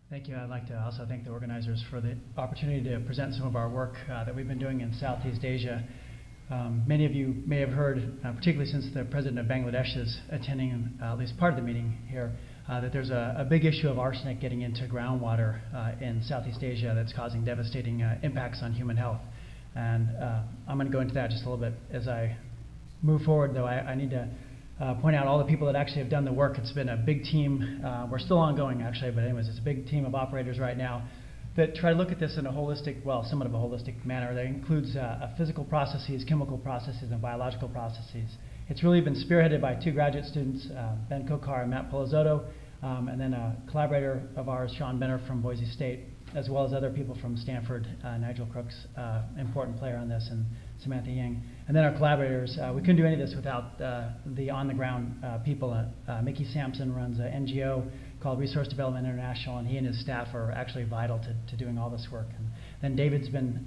Thank you. I'd like to also thank the organizers for the opportunity to present some of our work that we've been doing in Southeast Asia. Many of you may have heard, particularly since the president of Bangladesh is attending at least part of the meeting here, that there's a big issue of arsenic getting into groundwater in Southeast Asia that's causing devastating impacts on human health. And I'm going to go into that just a little bit as I move forward, though I need to point out all the people that actually have done the work. It's been a big team. We're still ongoing, actually, but anyways, it's a big team of operators right now that try to look at this in a holistic, well, somewhat of a holistic manner that includes physical processes, chemical processes, and biological processes. It's really been spearheaded by two graduate students, Ben Kokar and Matt Polizotto, and then a collaborator of ours, Sean Benner from Boise State, as well as other people from Stanford, Nigel Crooks, important player on this, and Samantha Yang. And then our collaborators, we couldn't do any of this without the on-the-ground people. Mickey Sampson runs an NGO called Resource Development International, and he and his staff are actually vital to doing all this work. And then David's been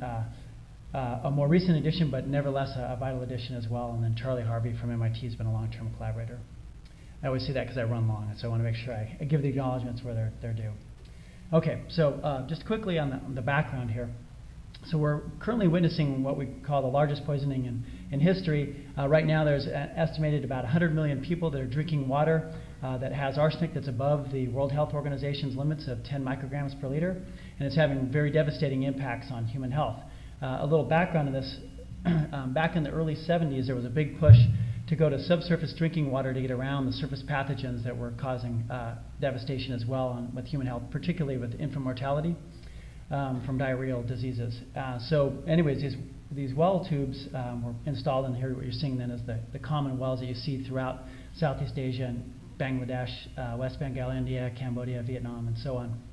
a more recent addition, but nevertheless a vital addition as well. And then Charlie Harvey from MIT has been a long-term collaborator. I always say that because I run long, and so I want to make sure I give the acknowledgments where they're due. Okay, so just quickly on the background here. So we're currently witnessing what we call the largest poisoning in history. Right now there's estimated about 100 million people that are drinking water that has arsenic that's above the World Health Organization's limits of 10 micrograms per liter, and it's having very devastating impacts on human health. A little background on this, back in the early 70s there was a big push to go to subsurface drinking water to get around the surface pathogens that were causing devastation as well with human health, particularly with infant mortality from diarrheal diseases. So anyways, these well tubes were installed, and here what you're seeing then is the common wells that you see throughout Southeast Asia and Bangladesh, West Bengal, India, Cambodia, Vietnam, and so on.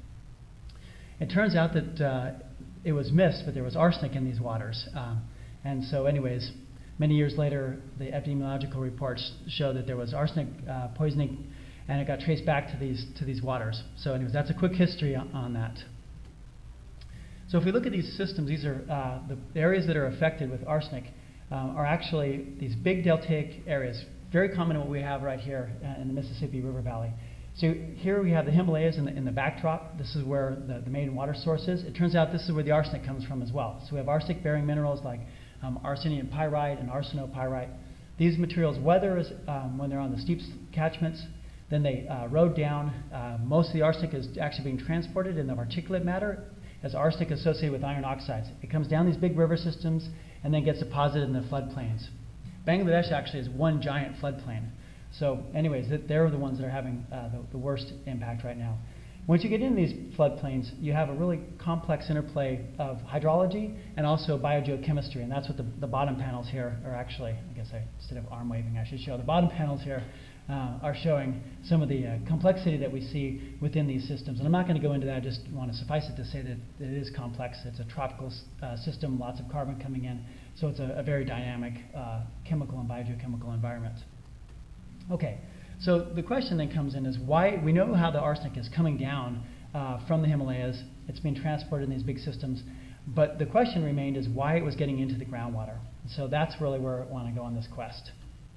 It turns out that it was missed, but there was arsenic in these waters. And so anyways, many years later, the epidemiological reports show that there was arsenic poisoning, and it got traced back to these waters. So anyways, that's a quick history on that. So if we look at these systems, these are the areas that are affected with arsenic are actually these big deltaic areas, very common in what we have right here in the Mississippi River Valley. So here we have the Himalayas in the backdrop. This is where the main water source is. It turns out this is where the arsenic comes from as well. So we have arsenic-bearing minerals like arsenium pyrite and arsenopyrite. These materials weather when they're on the steep catchments. Then they erode down. Most of the arsenic is actually being transported in the particulate matter as arsenic associated with iron oxides. It comes down these big river systems and then gets deposited in the floodplains. Bangladesh actually is one giant floodplain. So anyways, they're the ones that are having the worst impact right now. Once you get into these floodplains, you have a really complex interplay of hydrology and also biogeochemistry, and that's what the bottom panels here are actually. I guess instead of arm waving, I should show the bottom panels here are showing some of the complexity that we see within these systems. And I'm not going to go into that. I just want to suffice it to say that it is complex. It's a tropical system, lots of carbon coming in, so it's a very dynamic chemical and biogeochemical environment. Okay. So the question then comes in is why we know how the arsenic is coming down from the Himalayas. It's being transported in these big systems. But the question remained is why it was getting into the groundwater. So that's really where I want to go on this quest.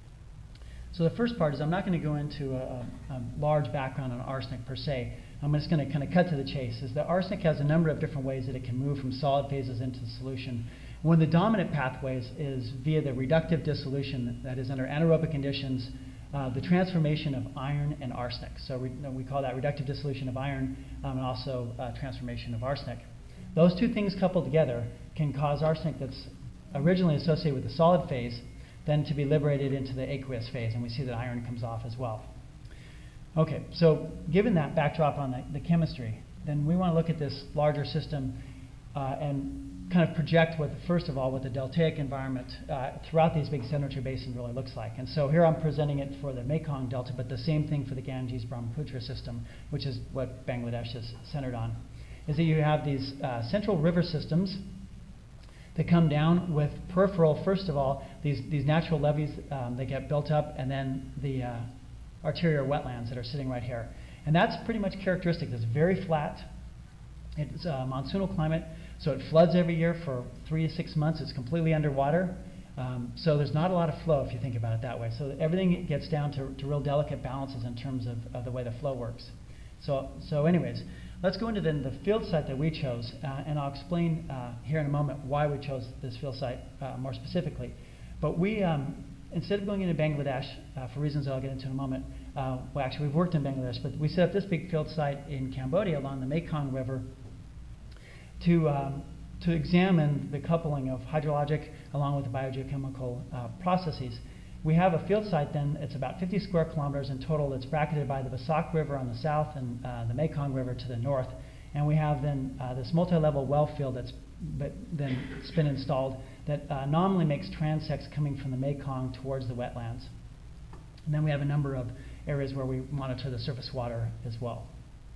So the first part is I'm not going to go into a large background on arsenic per se. I'm just going to kind of cut to the chase. Is that arsenic has a number of different ways that it can move from solid phases into the solution. One of the dominant pathways is via the reductive dissolution, that is under anaerobic conditions, the transformation of iron and arsenic. So we call that reductive dissolution of iron and also transformation of arsenic. Those two things coupled together can cause arsenic that's originally associated with the solid phase then to be liberated into the aqueous phase, and we see that iron comes off as well. Okay, so given that backdrop on the chemistry, then we want to look at this larger system and kind of project first of all, what the deltaic environment throughout these big sedimentary basins really looks like. And so here I'm presenting it for the Mekong Delta, but the same thing for the Ganges-Brahmaputra system, which is what Bangladesh is centered on, is that you have these central river systems that come down with peripheral, first of all, these natural levees that get built up, and then the arterial wetlands that are sitting right here. And that's pretty much characteristic. It's very flat. It's a monsoonal climate, so it floods every year for 3 to 6 months. It's completely underwater. So there's not a lot of flow if you think about it that way. So everything gets down to real delicate balances in terms of the way the flow works. So anyways, let's go into then the field site that we chose, and I'll explain here in a moment why we chose this field site more specifically. But we, instead of going into Bangladesh, for reasons I'll get into in a moment, well, actually we've worked in Bangladesh, but we set up this big field site in Cambodia along the Mekong River to examine the coupling of hydrologic along with the biogeochemical processes. We have a field site then, it's about 50 square kilometers in total. It's bracketed by the Basak River on the south and the Mekong River to the north. And we have then this multi-level well field that's been installed that nominally makes transects coming from the Mekong towards the wetlands. And then we have a number of areas where we monitor the surface water as well.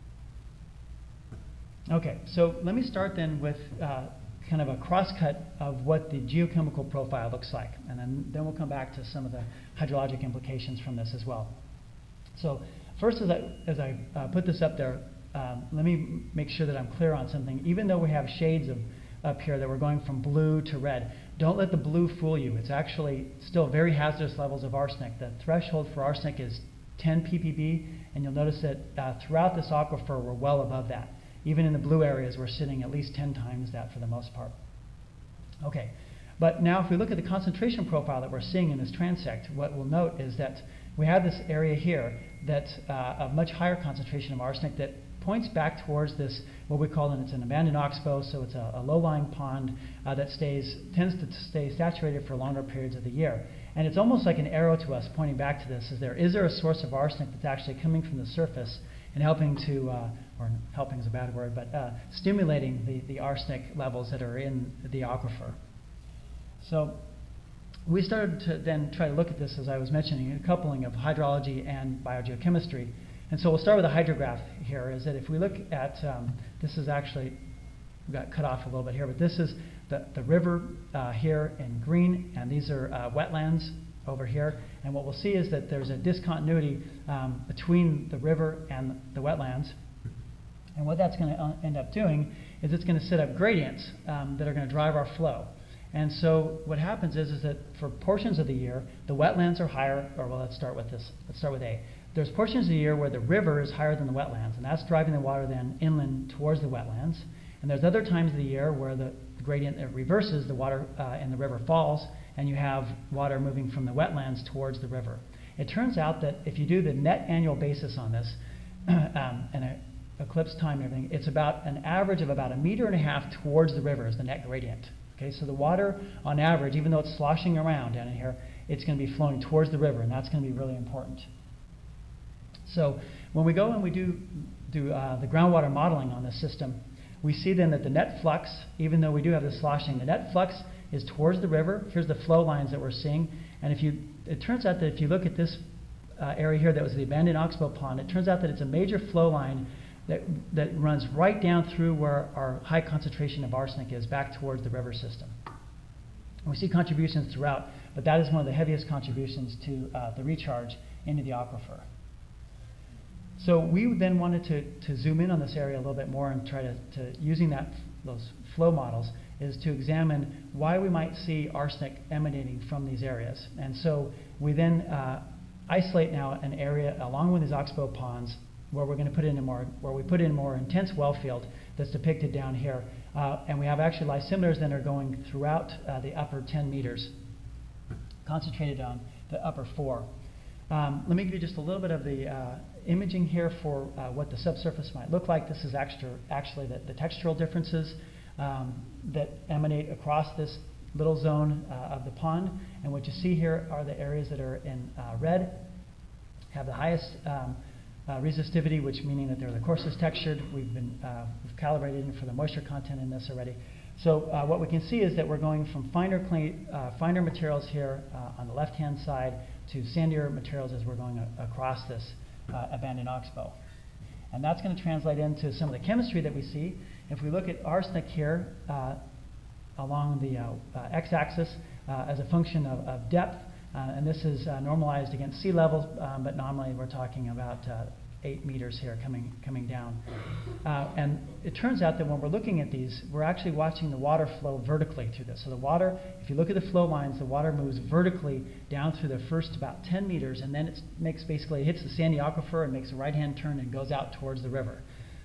Okay, so let me start then with kind of a crosscut of what the geochemical profile looks like, and then we'll come back to some of the hydrologic implications from this as well. So first, as I put this up there, let me make sure that I'm clear on something. Even though we have shades up here that we're going from blue to red, don't let the blue fool you. It's actually still very hazardous levels of arsenic. The threshold for arsenic is 10 ppb, and you'll notice that throughout this aquifer we're well above that. Even in the blue areas, we're sitting at least 10 times that for the most part. Okay, but now if we look at the concentration profile that we're seeing in this transect, what we'll note is that we have this area here that's a much higher concentration of arsenic that points back towards this, what we call, and it's an abandoned oxbow, so it's a low-lying pond that tends to stay saturated for longer periods of the year. And it's almost like an arrow to us pointing back to this. Is there a source of arsenic that's actually coming from the surface and helping to, or helping is a bad word, but stimulating the arsenic levels that are in the aquifer. So we started to then try to look at this, as I was mentioning, a coupling of hydrology and biogeochemistry. And so we'll start with a hydrograph here, is that if we look at, this is actually, we got cut off a little bit here, but this is the river here in green, and these are wetlands over here. And what we'll see is that there's a discontinuity between the river and the wetlands. And what that's going to end up doing is it's going to set up gradients that are going to drive our flow. And so what happens is that for portions of the year, the wetlands are higher, or well, let's start with this. Let's start with A. There's portions of the year where the river is higher than the wetlands, and that's driving the water then inland towards the wetlands. And there's other times of the year where the gradient reverses, the water in the river falls, and you have water moving from the wetlands towards the river. It turns out that if you do the net annual basis on this, and eclipse time and everything, it's about an average of about 1.5 meters towards the river is the net gradient. Okay, so the water on average, even though it's sloshing around down in here, it's going to be flowing towards the river, and that's going to be really important. So when we go and we do the groundwater modeling on this system, we see then that the net flux, even though we do have the sloshing, the net flux is towards the river. Here's the flow lines that we're seeing, and it turns out that if you look at this area here that was the abandoned oxbow pond, it turns out that it's a major flow line that runs right down through where our high concentration of arsenic is, back towards the river system. And we see contributions throughout, but that is one of the heaviest contributions to the recharge into the aquifer. So we then wanted to zoom in on this area a little bit more and try to using those flow models, is to examine why we might see arsenic emanating from these areas. And so we then isolate now an area along with these oxbow ponds where we're going to put in a more intense well field that's depicted down here, and we have actually lysimeters that are going throughout the upper 10 meters, concentrated on the upper 4. Let me give you just a little bit of the imaging here for what the subsurface might look like. This is actually the textural differences that emanate across this little zone of the pond, and what you see here are the areas that are in red, have the highest resistivity, which meaning that they're the coarsest textured. We've calibrated for the moisture content in this already. So what we can see is that we're going from finer materials here on the left-hand side to sandier materials as we're going across this abandoned oxbow. And that's going to translate into some of the chemistry that we see. If we look at arsenic here along the x-axis as a function of depth, and this is normalized against sea level, but nominally we're talking about 8 meters here coming down. And it turns out that when we're looking at these, we're actually watching the water flow vertically through this. So the water, if you look at the flow lines, the water moves vertically down through the first about 10 meters, and then it hits the sandy aquifer and makes a right-hand turn and goes out towards the river.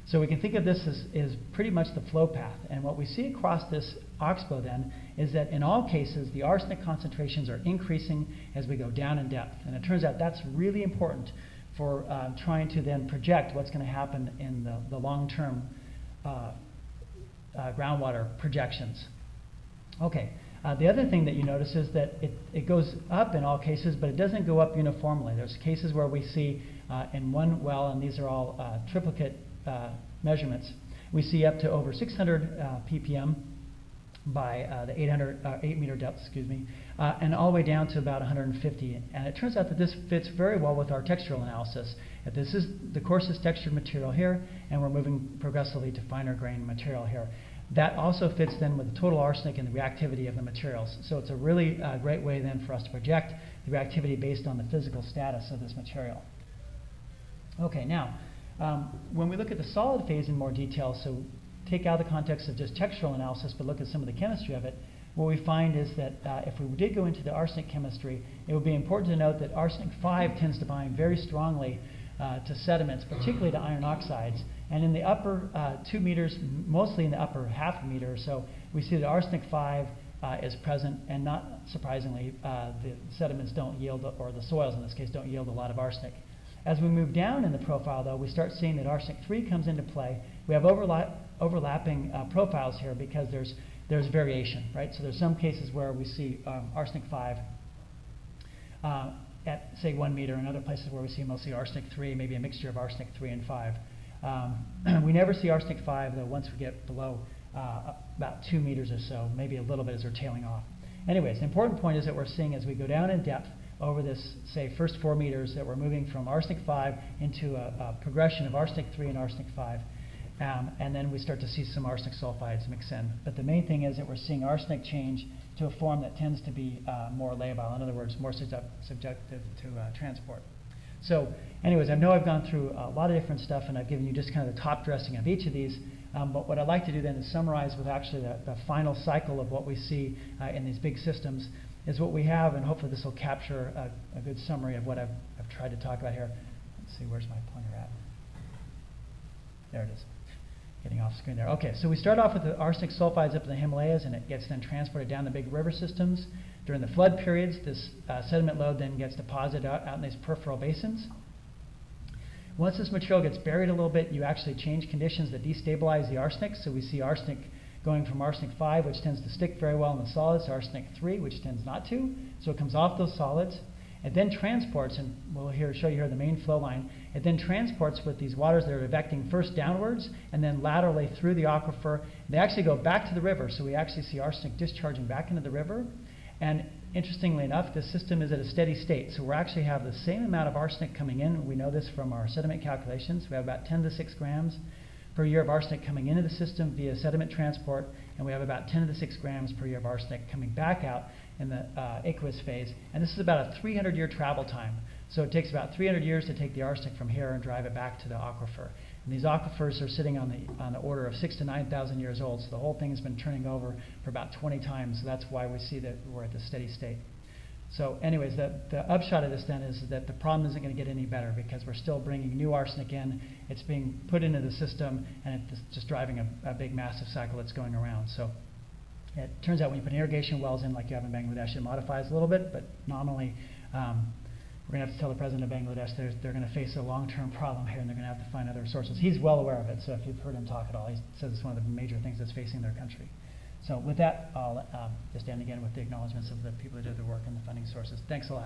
So we can think of this as pretty much the flow path. And what we see across this oxbow then is that in all cases the arsenic concentrations are increasing as we go down in depth. And it turns out that's really important for trying to then project what's going to happen in the long-term groundwater projections. Okay. The other thing that you notice is that it goes up in all cases, but it doesn't go up uniformly. There's cases where we see in one well, and these are all triplicate measurements, we see up to over 600 ppm by the 8 meter depth, and all the way down to about 150. And it turns out that this fits very well with our textural analysis. That this is the coarsest textured material here, and we're moving progressively to finer grained material here. That also fits then with the total arsenic and the reactivity of the materials. So it's a really great way then for us to project the reactivity based on the physical status of this material. Okay, now, when we look at the solid phase in more detail, so take out the context of just textural analysis, but look at some of the chemistry of it, what we find is that if we did go into the arsenic chemistry, it would be important to note that arsenic 5 tends to bind very strongly to sediments, particularly to iron oxides. And in the upper 2 meters, mostly in the upper half a meter or so, we see that arsenic 5 is present, and not surprisingly, the sediments don't yield, or the soils in this case, don't yield a lot of arsenic. As we move down in the profile, though, we start seeing that arsenic 3 comes into play. We have overlapping profiles here because there's variation, right? So there's some cases where we see arsenic 5 at, say, 1 meter, and other places where we see mostly arsenic 3, maybe a mixture of arsenic 3 and 5. We never see arsenic 5, though, once we get below about 2 meters or so, maybe a little bit as we're tailing off. Anyways, the important point is that we're seeing as we go down in depth over this, say, first 4 meters, that we're moving from arsenic 5 into a progression of arsenic 3 and arsenic 5. And then we start to see some arsenic sulfides mix in. But the main thing is that we're seeing arsenic change to a form that tends to be more labile, in other words, more subjective to transport. So anyways, I know I've gone through a lot of different stuff, and I've given you just kind of the top dressing of each of these. But what I'd like to do then is summarize with actually the final cycle of what we see in these big systems is what we have, and hopefully this will capture a good summary of what I've tried to talk about here. Let's see, where's my pointer at? There it is. Getting off screen there. Okay, so we start off with the arsenic sulfides up in the Himalayas, and it gets then transported down the big river systems. During the flood periods, this sediment load then gets deposited out in these peripheral basins. Once this material gets buried a little bit, you actually change conditions that destabilize the arsenic. So we see arsenic going from arsenic 5, which tends to stick very well in the solids, to arsenic 3, which tends not to. So it comes off those solids. It then transports, and we'll show you here the main flow line. It then transports with these waters that are evecting first downwards and then laterally through the aquifer. They actually go back to the river, so we actually see arsenic discharging back into the river. And interestingly enough, this system is at a steady state. So we actually have the same amount of arsenic coming in. We know this from our sediment calculations. We have about 10 to 6 grams per year of arsenic coming into the system via sediment transport, and we have about 10 to the 6 grams per year of arsenic coming back out in the aqueous phase. And this is about a 300-year travel time. So it takes about 300 years to take the arsenic from here and drive it back to the aquifer. And these aquifers are sitting on the order of 6,000 to 9,000 years old. So the whole thing has been turning over for about 20 times. So that's why we see that we're at the steady state. So anyways, the upshot of this then is that the problem isn't going to get any better because we're still bringing new arsenic in. It's being put into the system, and it's just driving a big, massive cycle that's going around. So it turns out when you put irrigation wells in like you have in Bangladesh, it modifies a little bit, but nominally we're going to have to tell the president of Bangladesh they're going to face a long-term problem here, and they're going to have to find other sources. He's well aware of it, so if you've heard him talk at all, he says it's one of the major things that's facing their country. So with that, I'll just end again with the acknowledgments of the people who did the work and the funding sources. Thanks a lot.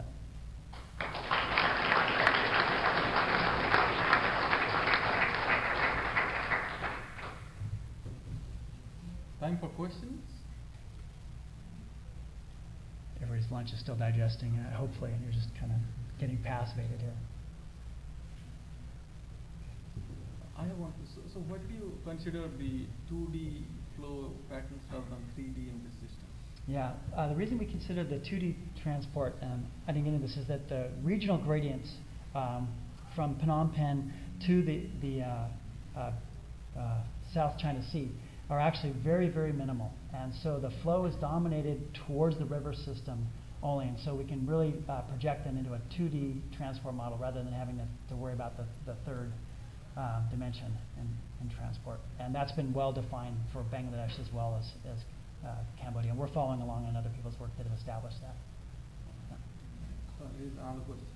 Time for questions? Everybody's lunch is still digesting, hopefully, and you're just kind of getting passivated here. I have one. So what do you consider the 2D flow patterns rather than 3D in this system? Yeah, the reason we consider the 2D transport, I didn't get into this, is that the regional gradients from Phnom Penh to the South China Sea are actually very, very minimal. And so the flow is dominated towards the river system only. And so we can really project them into a 2D transport model rather than having to worry about the third dimension in transport. And that's been well defined for Bangladesh as well as Cambodia. And we're following along on other people's work that have established that. Here's another question.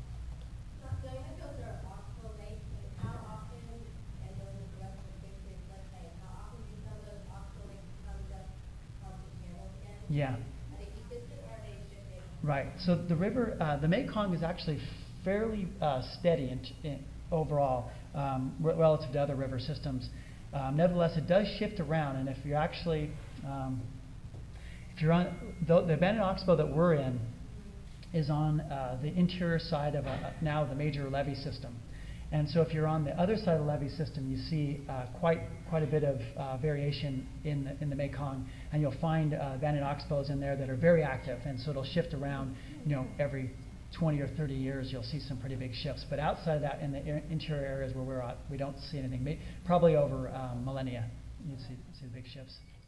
Yeah. Right. So the river, the Mekong is actually fairly steady overall relative to other river systems. Nevertheless, it does shift around, and if you're actually, if you're on the abandoned oxbow that we're in, is on the interior side of now the major levee system. And so if you're on the other side of the levee system, you see quite a bit of variation in the Mekong, and you'll find abandoned oxbows in there that are very active, and so it'll shift around, every 20 or 30 years you'll see some pretty big shifts. But outside of that, in the interior areas where we're at, we don't see anything. Probably over millennia, you'd see the big shifts.